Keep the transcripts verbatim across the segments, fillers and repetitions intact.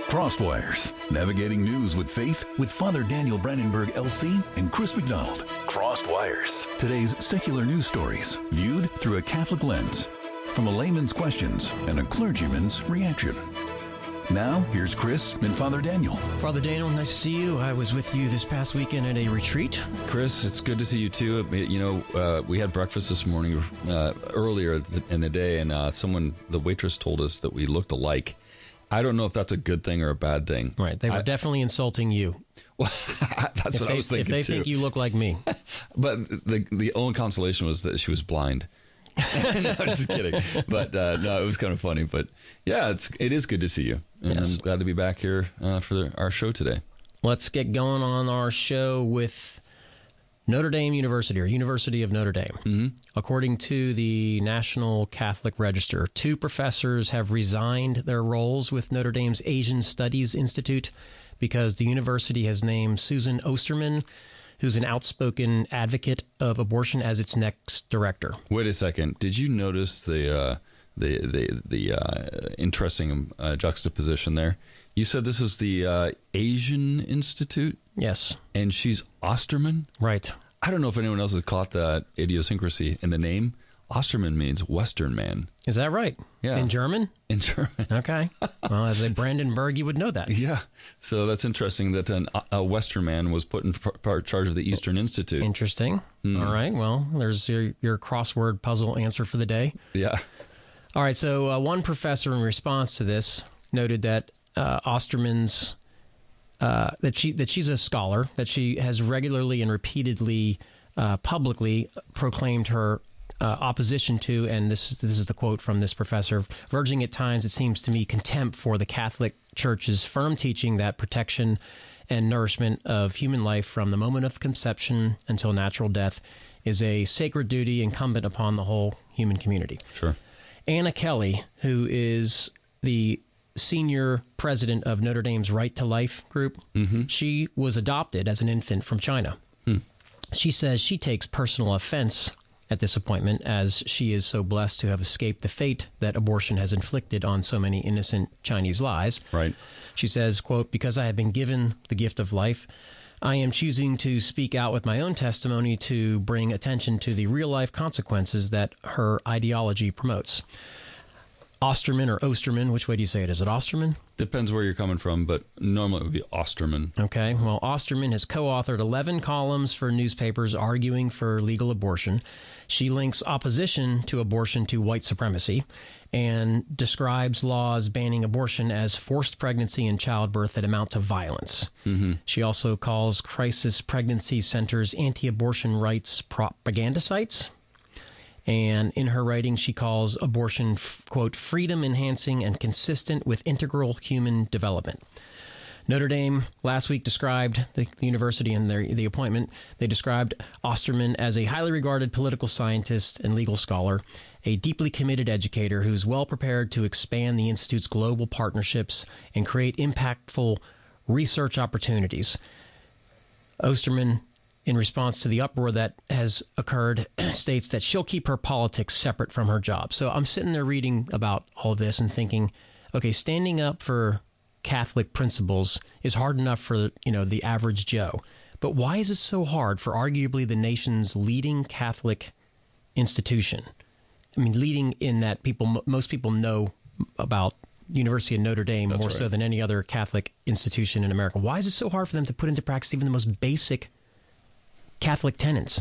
Crosswires, navigating news with faith with Father Daniel Brandenburg, L C, and Chris McDonald. Crosswires, today's secular news stories, viewed through a Catholic lens, from a layman's questions and a clergyman's reaction. Now, here's Chris and Father Daniel. Father Daniel, nice to see you. I was with you this past weekend at a retreat. Chris, it's good to see you too. You know, uh, we had breakfast this morning uh, earlier in the day, and uh, someone, the waitress, told us that we looked alike. I don't know if that's a good thing or a bad thing. Right. They were I, definally insulting you. Well, that's if what they, I was thinking, If they too. think you look like me. But the the only consolation was that she was blind. No, I'm just kidding. But uh, no, it was kind of funny. But yeah, it's it is good to see you. And Yes. I'm glad to be back here uh, for the, our show today. Let's get going on our show with Notre Dame University, or University of Notre Dame. Mm-hmm. According to the National Catholic Register, two professors have resigned their roles with Notre Dame's Asian Studies Institute because the university has named Susan Osterman, who's an outspoken advocate of abortion, as its next director. Wait a second. Did you notice the uh, the the the uh, interesting uh, juxtaposition there? You said this is the uh, Asian Institute, Yes, and she's Osterman. right. I don't know if anyone else has caught that idiosyncrasy in the name. Osterman means Western man Is that right? Yeah. In German? in German. Okay. Well, as a Brandenburg, you would know that. Yeah, so that's interesting that an, a Western man was put in par- charge of the Eastern Institute. Interesting. All right. Well, there's your, your crossword puzzle answer for the day. Yeah. All right. So uh, one professor, in response to this, noted that uh, Osterman's uh, that she that she's a scholar, that she has regularly and repeatedly uh, publicly proclaimed her uh, opposition to, and this this is the quote from this professor, verging at times, it seems to me, contempt for the Catholic Church's firm teaching that protection and nourishment of human life from the moment of conception until natural death is a sacred duty incumbent upon the whole human community. Sure. Anna Kelly, who is the senior president of Notre Dame's Right to Life group, Mm-hmm. she was adopted as an infant from China. Hmm. She says she takes personal offense at this appointment, as she is so blessed to have escaped the fate that abortion has inflicted on so many innocent Chinese lives. Right. She says, quote, "Because I have been given the gift of life, I am choosing to speak out with my own testimony to bring attention to the real-life consequences that her ideology promotes." Osterman or Osterman, which way do you say it? Is it Osterman? Depends where you're coming from, but normally it would be Osterman. Okay. Well, Osterman has co-authored eleven columns for newspapers arguing for legal abortion. She links opposition to abortion to white supremacy and describes laws banning abortion as forced pregnancy and childbirth that amount to violence. Mm-hmm. She also calls crisis pregnancy centers anti-abortion rights propaganda sites. And in her writing, she calls abortion, f- quote, freedom enhancing and consistent with integral human development. Notre Dame last week described the, the university and their, the appointment. They described Osterman as a highly regarded political scientist and legal scholar, a deeply committed educator who's well prepared to expand the Institute's global partnerships and create impactful research opportunities. Osterman, in response to the uproar that has occurred, states that she'll keep her politics separate from her job. So I'm sitting there reading about all of this and thinking, okay, standing up for Catholic principles is hard enough for, you know, the average Joe. But why is it so hard for arguably the nation's leading Catholic institution? I mean, leading in that people, most people know about University of Notre Dame That's more right. so than any other Catholic institution in America. Why is it so hard for them to put into practice even the most basic Catholic tenets?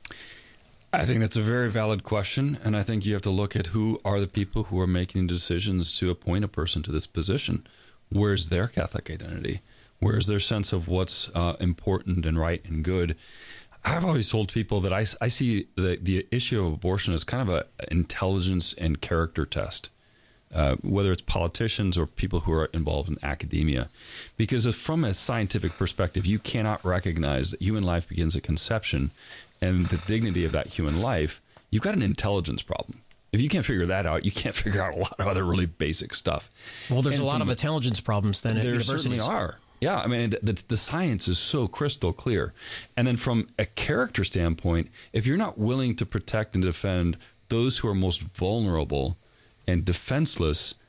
I think that's a very valid question, and I think you have to look at who are the people who are making decisions to appoint a person to this position. Where's their Catholic identity? Where's their sense of what's uh, important and right and good? I've always told people that I, I see the, the issue of abortion as kind of a intelligence and character test, uh, whether it's politicians or people who are involved in academia. Because if from a scientific perspective, you cannot recognize that human life begins at conception and the dignity of that human life, you've got an intelligence problem. If you can't figure that out, you can't figure out a lot of other really basic stuff. Well, there's And a lot from of intelligence problems then at There universities. certainly are. Yeah, I mean, the, the, the science is so crystal clear. And then from a character standpoint, if you're not willing to protect and defend those who are most vulnerable and defenseless,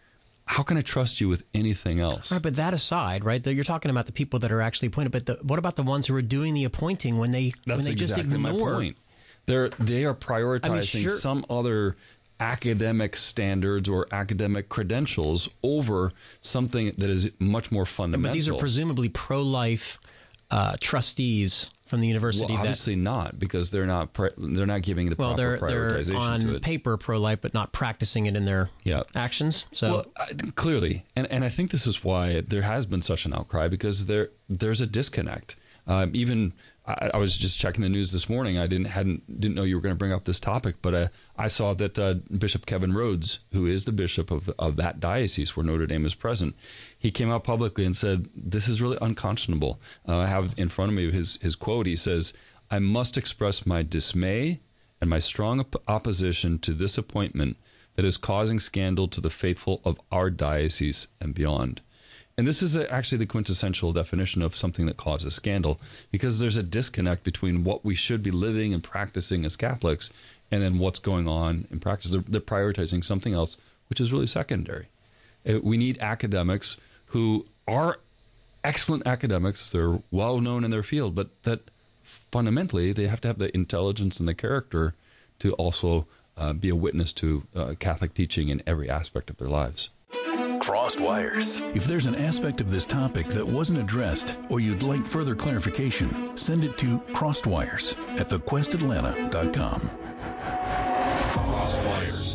how can I trust you with anything else? Right, but that aside, right, you're talking about the people that are actually appointed, but the, what about the ones who are doing the appointing when they That's when they exactly just ignore? my point. They're they are prioritizing I mean, sure. some other academic standards or academic credentials over something that is much more fundamental. But these are presumably pro-life uh, trustees from the university. Well, obviously that, not, because they're not pre- they're not giving the well, proper they're, prioritization they're on to it. paper pro-life, but not practicing it in their Yeah. actions. So Well, I, clearly, and and I think this is why there has been such an outcry, because there there's a disconnect. Um, even I, I was just checking the news this morning. I didn't hadn't didn't know you were going to bring up this topic, but uh, I saw that uh, Bishop Kevin Rhodes, who is the bishop of of that diocese where Notre Dame is present, he came out publicly and said this is really unconscionable. Uh, I have in front of me his his quote. He says, "I must express my dismay and my strong op- opposition to this appointment that is causing scandal to the faithful of our diocese and beyond." And this is a, actually the quintessential definition of something that causes scandal, because there's a disconnect between what we should be living and practicing as Catholics and then what's going on in practice. They're, they're prioritizing something else, which is really secondary. Uh, We need academics who are excellent academics. They're well known in their field, but that fundamentally they have to have the intelligence and the character to also uh, be a witness to uh, Catholic teaching in every aspect of their lives. Crossed Wires. If there's an aspect of this topic that wasn't addressed or you'd like further clarification, send it to crosswires at the quest atlanta dot com. Crossed Wires.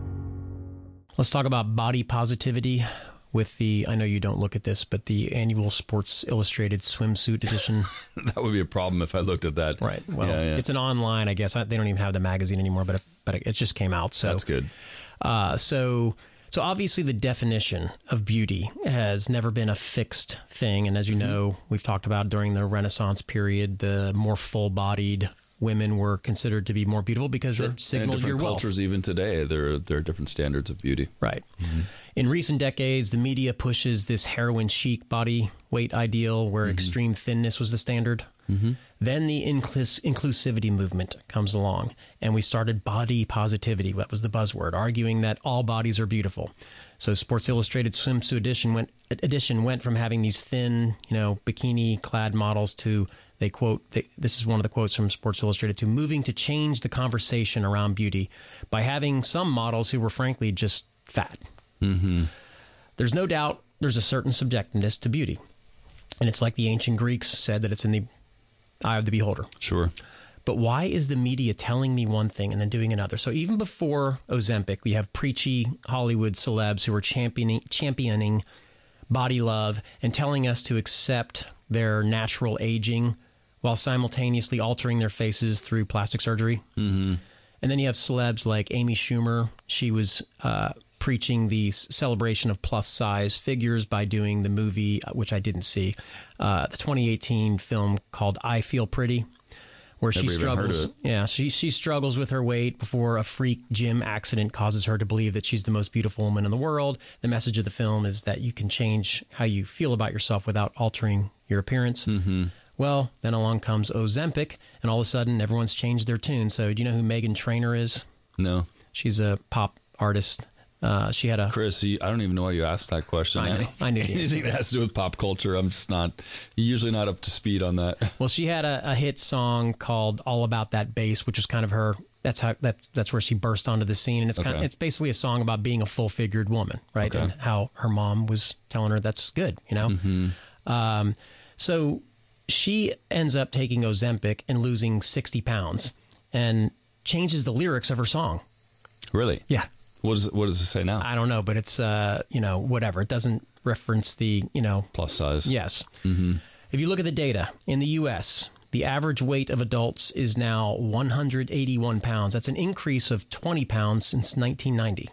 let's talk about body positivity with the, I know you don't look at this, but the annual Sports Illustrated swimsuit edition. That would be a problem if I looked at that. Right. Well, Yeah, yeah. it's an online, I guess. I, they don't even have the magazine anymore, but it, but it just came out. So That's good. Uh, so, so obviously the definition of beauty has never been a fixed thing. And as you know, we've talked about during the Renaissance period, the more full-bodied women were considered to be more beautiful because it And signaled different your wealth. cultures, even today, there there are different standards of beauty. Right. In recent decades, the media pushes this heroin chic body weight ideal where extreme thinness was the standard. Then the inclus- inclusivity movement comes along, and we started body positivity. That was the buzzword, arguing that all bodies are beautiful. So Sports Illustrated swimsuit edition went edition went from having these thin, you know, bikini-clad models to, they quote, they, this is one of the quotes from Sports Illustrated, to moving to change the conversation around beauty by having some models who were frankly just fat. Mm-hmm. There's no doubt there's a certain subjectiveness to beauty. And it's like the ancient Greeks said that it's in the eye of the beholder. Sure. But why is the media telling me one thing and then doing another? So even before Ozempic, we have preachy Hollywood celebs who are championing, championing body love and telling us to accept their natural aging while simultaneously altering their faces through plastic surgery. Mm-hmm. And then you have celebs like Amy Schumer. She was uh, preaching the s- celebration of plus-size figures by doing the movie, uh, which I didn't see, uh, the twenty eighteen film called I Feel Pretty, where she Never even heard of struggles. it. Yeah, she she struggles with her weight before a freak gym accident causes her to believe that she's the most beautiful woman in the world. The message of the film is that you can change how you feel about yourself without altering your appearance. Mm-hmm. Well, then along comes Ozempic, and all of a sudden everyone's changed their tune. So do you know who Meghan Trainor is? No. She's a pop artist. Uh, she had a... Chris, you, I don't even know why you asked that question. I know. I knew the Anything that has to do with pop culture, I'm just not, usually not up to speed on that. Well, she had a, a hit song called "All About That Bass," which was kind of her. That's how that that's where she burst onto the scene, and it's kind of, Okay. it's basically a song about being a full figured woman, right? Okay. And how her mom was telling her that's good, you know. Mm-hmm. Um, so she ends up taking Ozempic and losing sixty pounds, and changes the lyrics of her song. Really? Yeah. What does, what does it say now? I don't know, but it's uh, you know, whatever. It doesn't reference the, you know, Plus size. yes. Mm-hmm. If you look at the data, in the U S, the average weight of adults is now one hundred eighty-one pounds. That's an increase of twenty pounds since nineteen ninety.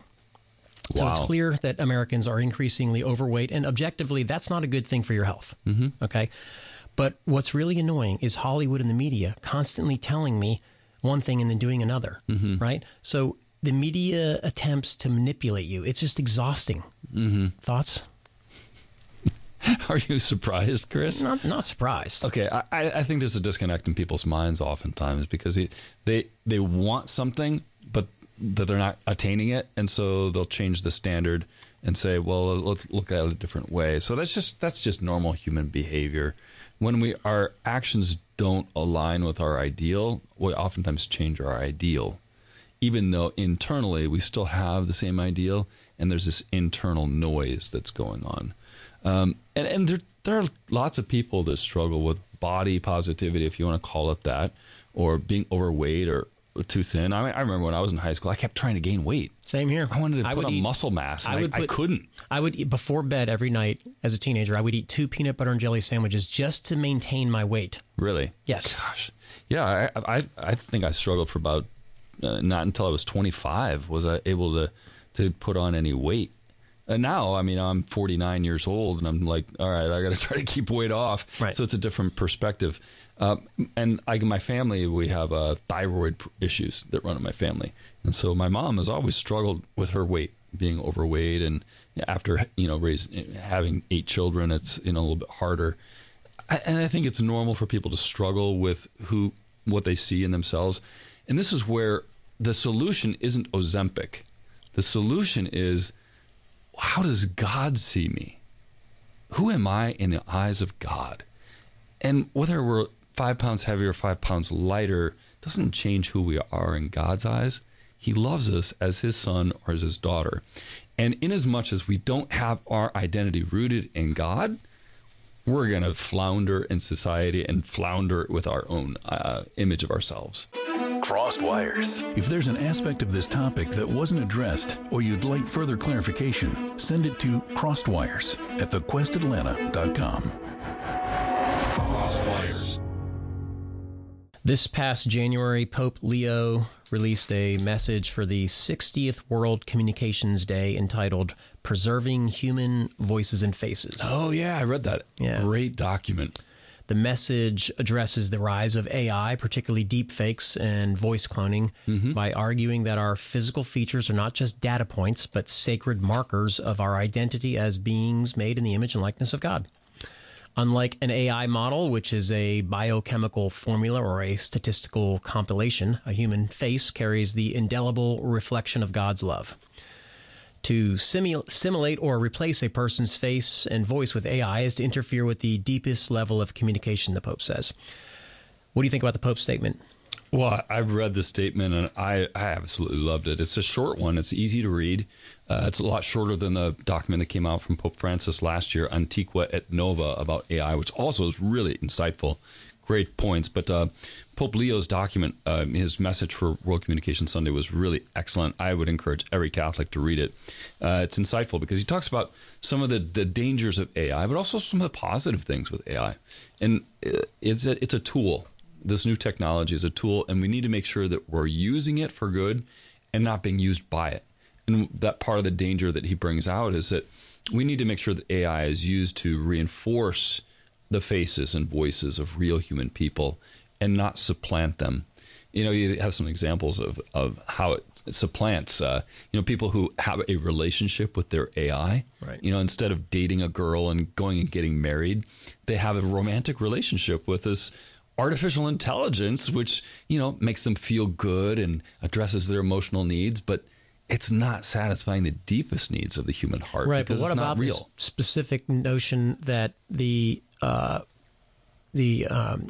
So Wow. it's clear that Americans are increasingly overweight, and objectively, that's not a good thing for your health. Mm-hmm. Okay? But what's really annoying is Hollywood and the media constantly telling me one thing and then doing another, Mm-hmm. right? So the media attempts to manipulate you. It's just exhausting. Mm-hmm. Thoughts? Are you surprised, Chris? Not not surprised. Okay, I, I I think there's a disconnect in people's minds oftentimes because they, they they want something, but that they're not attaining it, and so they'll change the standard and say, well, let's look at it a different way. So that's just that's just normal human behavior. When we our actions don't align with our ideal, we oftentimes change our ideal, even though internally we still have the same ideal, and there's this internal noise that's going on. Um, and and there, there are lots of people that struggle with body positivity, if you want to call it that, or being overweight or too thin. I mean, I remember when I was in high school, I kept trying to gain weight. Same here. I wanted to I put would on eat, muscle mass, and I, I, would put, I couldn't. I would eat before bed every night as a teenager. I would eat two peanut butter and jelly sandwiches just to maintain my weight. Really? Yes. Gosh. Yeah, I I, I think I struggled for about, uh, not until I was twenty-five was I able to, to put on any weight. And now, I mean, I'm forty-nine years old, and I'm like, all right, I got to try to keep weight off. Right. So it's a different perspective. Uh, and I, my family, we have uh, thyroid issues that run in my family. And so my mom has always struggled with her weight, being overweight. And after, you know, raising, having eight children, it's, you know, a little bit harder. I, and I think it's normal for people to struggle with who, what they see in themselves. And this is where the solution isn't Ozempic. The solution is, how does God see me? Who am I in the eyes of God? And whether we're five pounds heavier, five pounds lighter, doesn't change who we are in God's eyes. He loves us as his son or as his daughter. And inasmuch as we don't have our identity rooted in God, we're going to flounder in society and flounder with our own uh, image of ourselves. Crossed Wires. If there's an aspect of this topic that wasn't addressed or you'd like further clarification, send it to crosswires at the quest atlanta dot com. Crossed Wires. This past January, Pope Leo released a message for the sixtieth World Communications Day entitled Preserving Human Voices and Faces. Oh, yeah, I read that. Yeah. Great document. The message addresses the rise of A I, particularly deepfakes and voice cloning, mm-hmm. by arguing that our physical features are not just data points, but sacred markers of our identity as beings made in the image and likeness of God. Unlike an A I model, which is a biochemical formula or a statistical compilation, a human face carries the indelible reflection of God's love. To simu- simulate or replace a person's face and voice with A I is to interfere with the deepest level of communication, the Pope says. What do you think about the Pope's statement? Well, I've read the statement, and I, I absolutely loved it. It's a short one. It's easy to read. Uh, it's a lot shorter than the document that came out from Pope Francis last year, Antiqua et Nova, about A I, which also is really insightful. Great points. But uh, Pope Leo's document, uh, his message for World Communication Sunday was really excellent. I would encourage every Catholic to read it. Uh, it's insightful because he talks about some of the, the dangers of A I, but also some of the positive things with A I. And it's a, it's a tool. This new technology is a tool, and we need to make sure that we're using it for good and not being used by it. And that part of the danger that he brings out is that we need to make sure that A I is used to reinforce the faces and voices of real human people and not supplant them. You know, you have some examples of, of how it supplants, uh, you know, people who have a relationship with their A I. Right. You know, instead of dating a girl and going and getting married, they have a romantic relationship with this artificial intelligence, which, you know, makes them feel good and addresses their emotional needs, but it's not satisfying the deepest needs of the human heart. Right, because but what it's not about real. this specific notion that the uh, the um,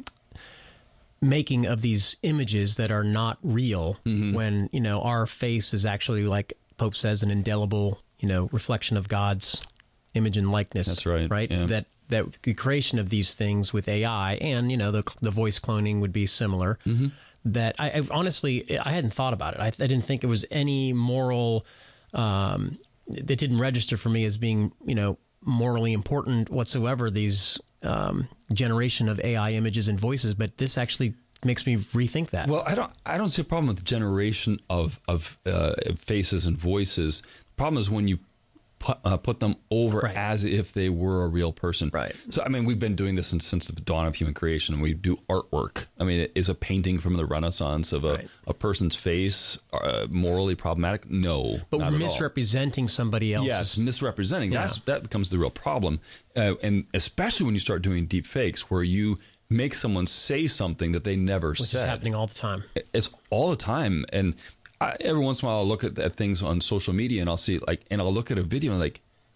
making of these images that are not real, mm-hmm. when, you know, our face is actually, like Pope says, an indelible, you know, reflection of God's image and likeness. That's right. Right? Yeah. That that the creation of these things with A I and, you know, the the voice cloning would be similar. Mm-hmm. That I, I honestly, I hadn't thought about it. I, I didn't think it was any moral, um, that didn't register for me as being, you know, morally important whatsoever, these um, generation of A I images and voices. But this actually makes me rethink that. Well, I don't, I don't see a problem with the generation of, of uh, faces and voices. The problem is when you put, uh, put them over Right. as if they were a real person. Right. So, I mean, we've been doing this since, since the dawn of human creation. We do artwork. I mean, is a painting from the Renaissance of a, Right. a person's face uh, morally problematic? No, but not we're at all. misrepresenting somebody else's. Yes, misrepresenting. Yeah. That's, that becomes the real problem. Uh, and especially when you start doing deep fakes where you make someone say something that they never which said. is happening all the time. It's all the time. And I, every once in a while I'll look at, at things on social media and I'll see like, and I'll look at a video and like,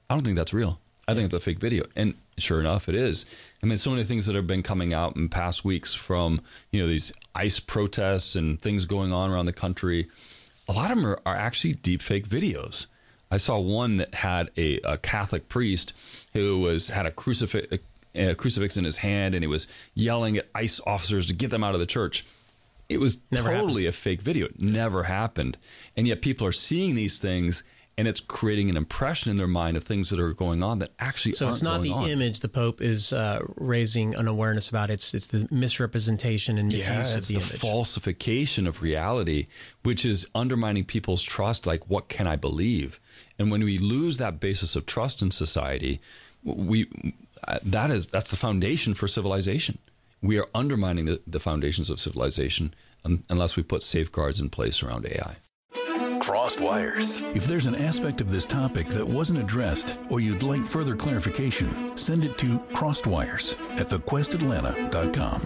I don't think that's real. I think it's a fake video. And sure enough, it is. I mean, so many things that have been coming out in past weeks from, you know, these ICE protests and things going on around the country. A lot of them are, are actually deep fake videos. I saw one that had a, a Catholic priest who was had a crucifix, a crucifix in his hand, and he was yelling at ICE officers to get them out of the church. It was Never totally happened. a fake video. It never happened. And yet people are seeing these things, and it's creating an impression in their mind of things that are going on that actually so aren't going on. So it's not the image the Pope is uh, raising an awareness about. It's it's the misrepresentation and misuse yeah, of it's the, the image. falsification of reality, which is undermining people's trust. Like, what can I believe? And when we lose that basis of trust in society, we that is that's the foundation for civilization. We are undermining the, the foundations of civilization un, unless we put safeguards in place around A I. Crossed Wires. If there's an aspect of this topic that wasn't addressed or you'd like further clarification, send it to crossedwires at the quest atlanta dot com.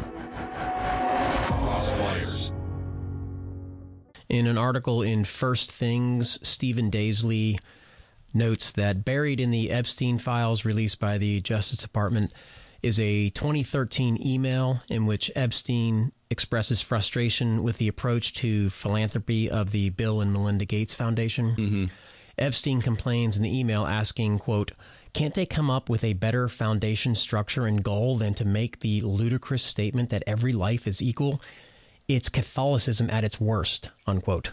Crossed Wires. In an article in First Things, Stephen Daisley notes that buried in the Epstein files released by the Justice Department is a twenty thirteen email in which Epstein expresses frustration with the approach to philanthropy of the Bill and Melinda Gates Foundation. Mm-hmm. Epstein complains in the email asking, quote, "Can't they come up with a better foundation structure and goal than to make the ludicrous statement that every life is equal? It's Catholicism at its worst," unquote.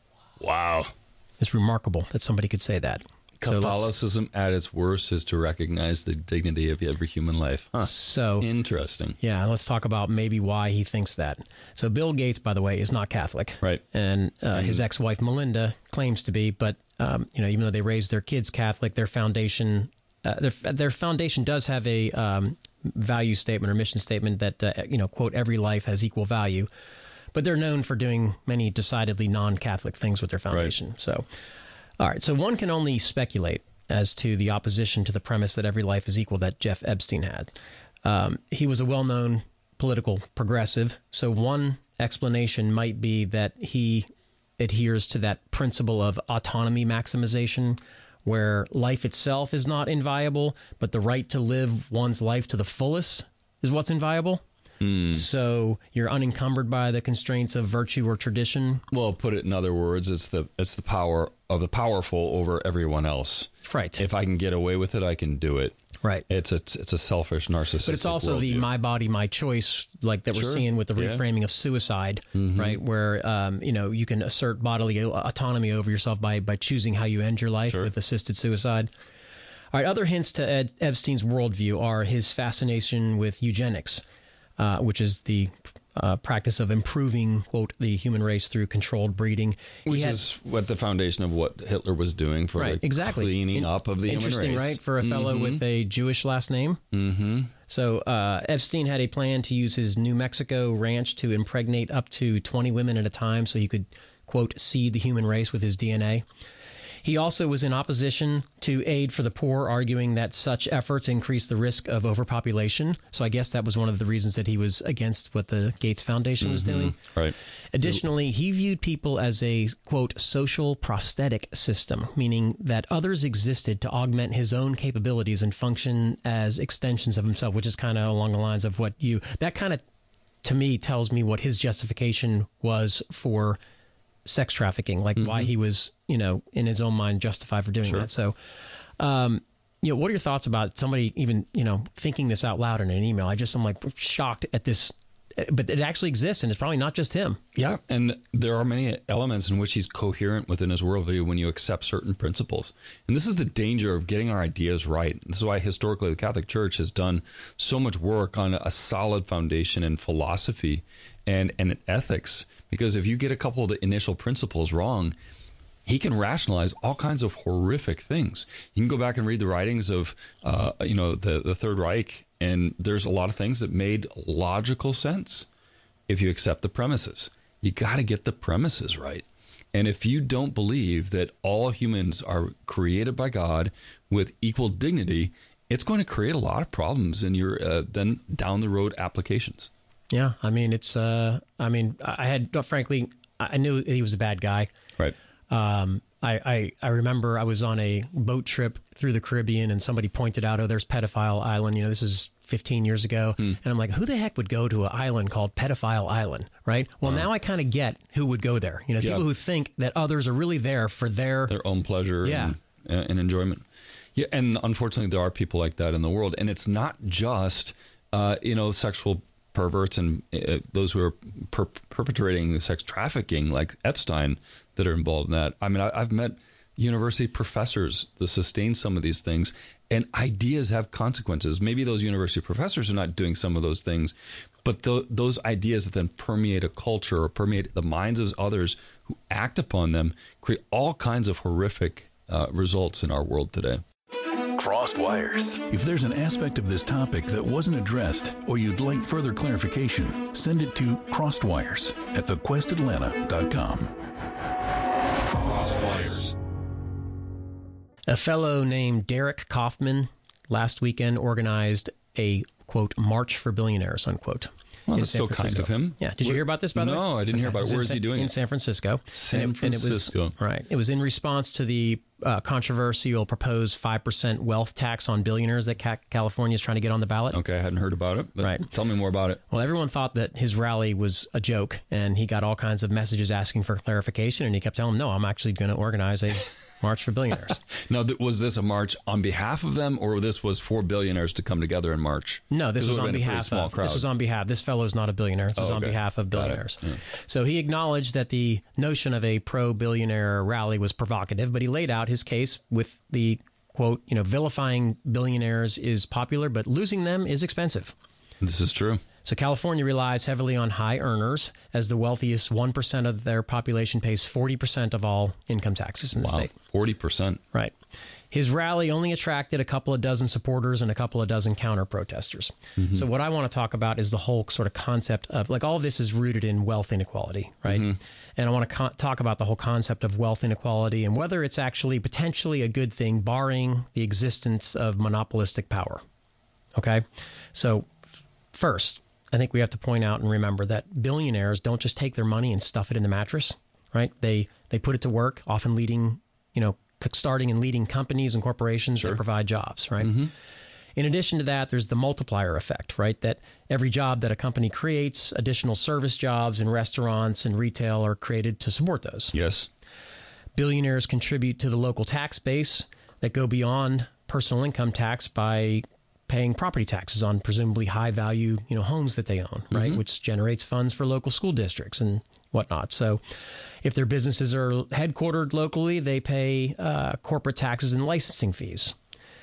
Wow. It's remarkable that somebody could say that. Catholicism so at its worst is to recognize the dignity of every human life. Huh. So interesting. Yeah, let's talk about maybe why he thinks that. So Bill Gates, by the way, is not Catholic. Right. And uh, mm-hmm. his ex-wife Melinda claims to be, but um, you know, even though they raised their kids Catholic, their foundation, uh, their their foundation does have a um, value statement or mission statement that uh, you know, quote, every life has equal value. But they're known for doing many decidedly non-Catholic things with their foundation. Right. So. All right, so one can only speculate as to the opposition to the premise that every life is equal that Jeff Epstein had. Um, he was a well-known political progressive, so one explanation might be that he adheres to that principle of autonomy maximization, where life itself is not inviolable, but the right to live one's life to the fullest is what's inviolable. Mm. So you're unencumbered by the constraints of virtue or tradition. Well, put it in other words, it's the it's the power of the powerful over everyone else. Right. If I can get away with it, I can do it. Right. It's a it's a selfish, narcissistic. But it's also the my body, my choice, like that we're sure. seeing with the yeah. reframing of suicide, mm-hmm. right? Where um, you know, you can assert bodily autonomy over yourself by by choosing how you end your life sure. with assisted suicide. All right. Other hints to Ed Epstein's worldview are his fascination with eugenics. Uh, which is the uh, practice of improving, quote, the human race through controlled breeding. Which had, is what the foundation of what Hitler was doing for right, like exactly. cleaning In, up of the human race. Interesting, right, for a fellow mm-hmm. with a Jewish last name? Mm-hmm. So uh, Epstein had a plan to use his New Mexico ranch to impregnate up to twenty women at a time so he could, quote, seed the human race with his D N A. He also was in opposition to aid for the poor, arguing that such efforts increase the risk of overpopulation. So I guess that was one of the reasons that he was against what the Gates Foundation mm-hmm. was doing. Right. Additionally, he viewed people as a, quote, social prosthetic system, meaning that others existed to augment his own capabilities and function as extensions of himself, which is kind of along the lines of what you, that kind of, to me, tells me what his justification was for sex trafficking, like mm-hmm. why he was, you know, in his own mind justified for doing sure. that. So, um, you know, what are your thoughts about somebody even, you know, thinking this out loud in an email? I just am like shocked at this, but it actually exists, and it's probably not just him. Yeah, and there are many elements in which he's coherent within his worldview when you accept certain principles. And this is the danger of getting our ideas right. This is why historically the Catholic Church has done so much work on a solid foundation in philosophy and, and in ethics. Because if you get a couple of the initial principles wrong, he can rationalize all kinds of horrific things. You can go back and read the writings of, uh, you know, the, the Third Reich, and there's a lot of things that made logical sense if you accept the premises. You got to get the premises right. And if you don't believe that all humans are created by God with equal dignity, it's going to create a lot of problems in your uh, then down the road applications. Yeah, I mean, it's, uh, I mean, I had, frankly, I knew he was a bad guy. Right. Um, I, I, I remember I was on a boat trip through the Caribbean and somebody pointed out, oh, there's Pedophile Island. You know, this is fifteen years ago. Hmm. And I'm like, who the heck would go to an island called Pedophile Island, right? Well, wow. Now I kind of get who would go there. You know, yeah. People who think that others are really there for their... Their own pleasure yeah. and, and enjoyment. Yeah, and unfortunately, there are people like that in the world. And it's not just, uh, you know, sexual perverts and uh, those who are per- perpetrating sex trafficking like Epstein that are involved in that. I mean, I, I've met university professors that sustain some of these things, and ideas have consequences. Maybe those university professors are not doing some of those things, but th- those ideas that then permeate a culture or permeate the minds of others who act upon them create all kinds of horrific uh, results in our world today. Crossed Wires. If there's an aspect of this topic that wasn't addressed or you'd like further clarification, send it to crosswires at the quest atlanta dot com. Crossed Wires. A fellow named Derek Kaufman last weekend organized a, quote, March for Billionaires, unquote. Well, that's so kind of him. Yeah. Did you hear about this, by the way? No, I didn't hear about it. Where is he doing it? In San Francisco. San Francisco. And it was, right. It was in response to the uh, controversial proposed five percent wealth tax on billionaires that ca- California is trying to get on the ballot. Okay, I hadn't heard about it. But right. Tell me more about it. Well, everyone thought that his rally was a joke, and he got all kinds of messages asking for clarification, and he kept telling them, no, I'm actually going to organize a March for Billionaires. Now, th- was this a march on behalf of them, or this was for billionaires to come together in March? No, this, this was on behalf small of. Crowd. This was on behalf. This fellow is not a billionaire. This was oh, okay. on behalf of billionaires. Yeah. So he acknowledged that the notion of a pro-billionaire rally was provocative, but he laid out his case with the quote, you know, vilifying billionaires is popular, but losing them is expensive. This is true. So California relies heavily on high earners, as the wealthiest one percent of their population pays forty percent of all income taxes in the wow. state. forty percent. Right. His rally only attracted a couple of dozen supporters and a couple of dozen counter-protesters. Mm-hmm. So what I want to talk about is the whole sort of concept of, like, all of this is rooted in wealth inequality, right? Mm-hmm. And I want to co- talk about the whole concept of wealth inequality and whether it's actually potentially a good thing, barring the existence of monopolistic power. Okay? So f- first, I think we have to point out and remember that billionaires don't just take their money and stuff it in the mattress, right? They they put it to work, often leading, you know, starting and leading companies and corporations sure. that provide jobs, right? Mm-hmm. In addition to that, there's the multiplier effect, right? That every job that a company creates, additional service jobs in restaurants and retail are created to support those. Yes. Billionaires contribute to the local tax base that go beyond personal income tax by paying property taxes on presumably high value, you know, homes that they own, right? Mm-hmm. Which generates funds for local school districts and whatnot. So if their businesses are headquartered locally, they pay uh, corporate taxes and licensing fees.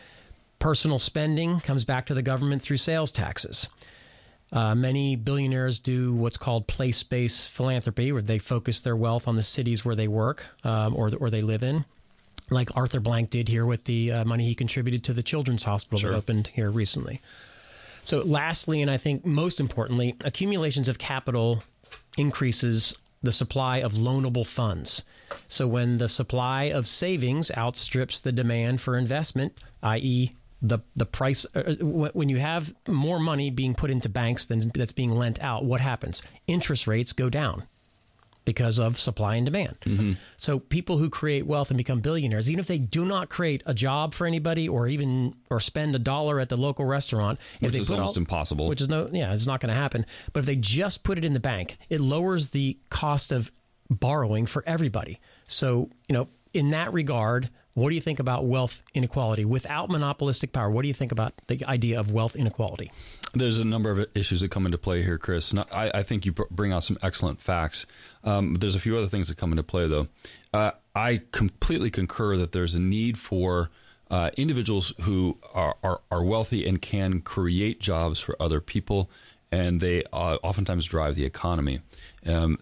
Personal spending comes back to the government through sales taxes. Uh, many billionaires do what's called place-based philanthropy, where they focus their wealth on the cities where they work um, or, or they live in, like Arthur Blank did here with the uh, money he contributed to the Children's Hospital sure. that opened here recently. So lastly, and I think most importantly, accumulations of capital increases the supply of loanable funds. So when the supply of savings outstrips the demand for investment, that is the the price, uh, when you have more money being put into banks than that's being lent out, what happens? Interest rates go down because of supply and demand. Mm-hmm. So people who create wealth and become billionaires, even if they do not create a job for anybody or even or spend a dollar at the local restaurant, which if they is put almost all, impossible. Which is no, yeah, it's not going to happen. But if they just put it in the bank, it lowers the cost of borrowing for everybody. So, you know, in that regard, what do you think about wealth inequality? Without monopolistic power, what do you think about the idea of wealth inequality? There's a number of issues that come into play here, Chris. I, I think you bring out some excellent facts. Um, there's a few other things that come into play, though. Uh, I completely concur that there's a need for uh, individuals who are, are, are wealthy and can create jobs for other people, and they uh, oftentimes drive the economy. Um,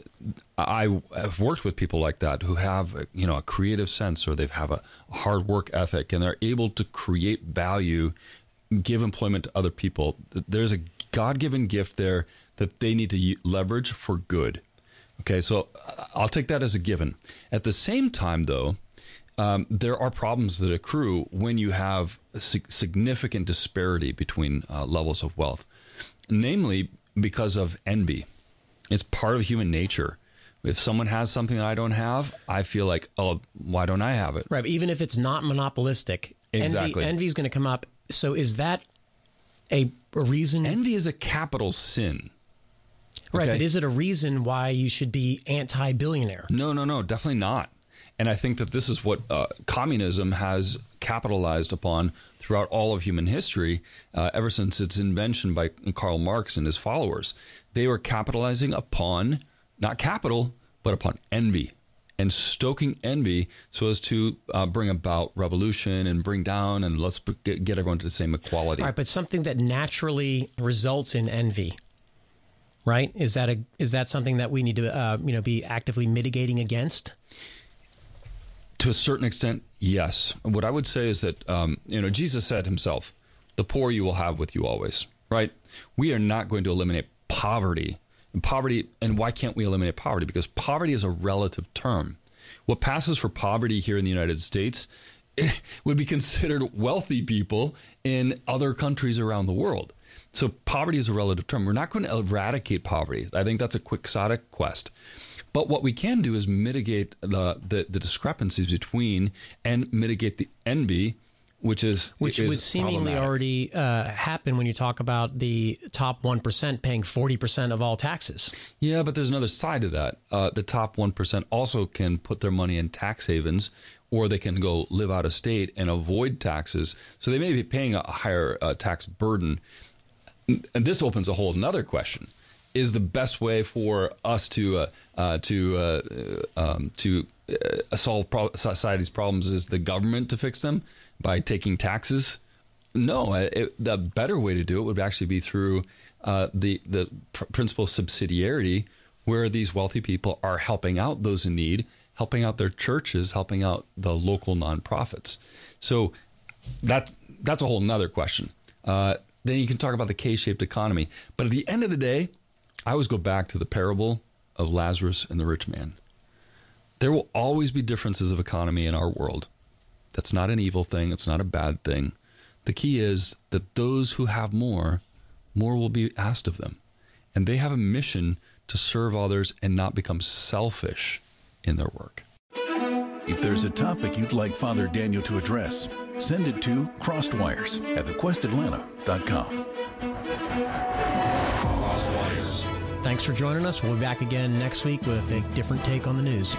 I have worked with people like that who have, you know, a creative sense, or they have a hard work ethic, and they're able to create value, give employment to other people. There's a God-given gift there that they need to leverage for good. Okay, so I'll take that as a given. At the same time, though, um, there are problems that accrue when you have a significant disparity between uh, levels of wealth, namely because of envy. It's part of human nature. If someone has something that I don't have, I feel like, oh, why don't I have it? Right. But even if it's not monopolistic, exactly. envy, envy is going to come up. So is that a, a reason? Envy is a capital sin. Right. Okay? But is it a reason why you should be anti-billionaire? No, no, no, definitely not. And I think that this is what uh, communism has capitalized upon throughout all of human history, uh, ever since its invention by Karl Marx and his followers. They were capitalizing upon, not capital, but upon envy, and stoking envy so as to uh, bring about revolution and bring down and let's get, get everyone to the same equality. All right, but something that naturally results in envy, right? Is that a is that something that we need to uh, you know be actively mitigating against? To a certain extent, yes. What I would say is that, um, you know, Jesus said himself, the poor you will have with you always, right? We are not going to eliminate poverty. And poverty, and why can't we eliminate poverty? Because poverty is a relative term. What passes for poverty here in the United States would be considered wealthy people in other countries around the world. So poverty is a relative term. We're not going to eradicate poverty. I think that's a quixotic quest. But what we can do is mitigate the, the, the discrepancies between and mitigate the envy, which is which is would seemingly already uh, happen when you talk about the top one percent paying forty percent of all taxes. Yeah, but there's another side to that. Uh, the top one percent also can put their money in tax havens, or they can go live out of state and avoid taxes. So they may be paying a higher uh, tax burden. And this opens a whole another question. Is the best way for us to uh, uh, to uh, um, to uh, solve pro- society's problems is the government to fix them by taking taxes? No, it, the better way to do it would actually be through uh, the the pr- principle of subsidiarity, where these wealthy people are helping out those in need, helping out their churches, helping out the local nonprofits. So that that's a whole nother question. Uh, then you can talk about the K-shaped economy, but at the end of the day, I always go back to the parable of Lazarus and the rich man. There will always be differences of economy in our world. That's not an evil thing. It's not a bad thing. The key is that those who have more, more will be asked of them. And they have a mission to serve others and not become selfish in their work. If there's a topic you'd like Father Daniel to address, send it to crosswires at the quest atlanta dot com. Thanks for joining us. We'll be back again next week with a different take on the news.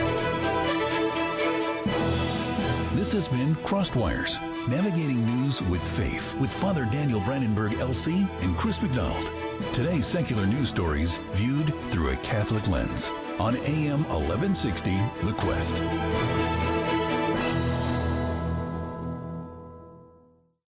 This has been Crossed Wires, navigating news with faith with Father Daniel Brandenburg, L C, and Chris McDonald. Today's secular news stories viewed through a Catholic lens on A M eleven sixty, The Quest.